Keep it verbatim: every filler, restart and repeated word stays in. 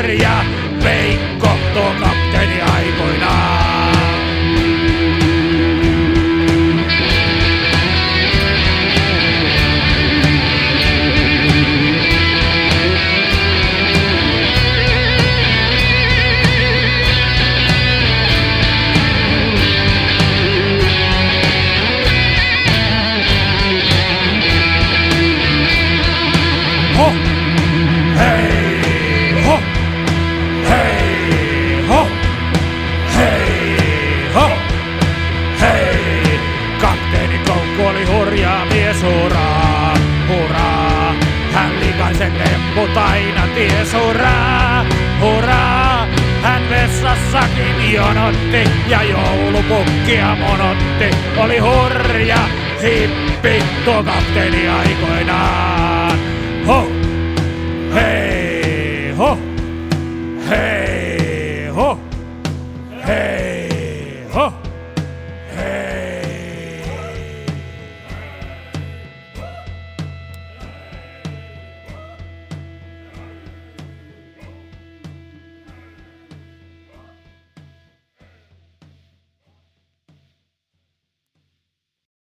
hurja Veikko, tuo kapteeni aikoinaan. Ho! Hei ho! Hei ho! Hei ho! Hei! Kapteeni Koukku oli hurjaa mies, hurraa, hurraa. Hän likaisen temput aina ties, hurraa, hurraa. Hän vessassakin jonotti ja joulupukkia monotti. Oli hurja hippi tuo kapteeni aikoinaan. Ho!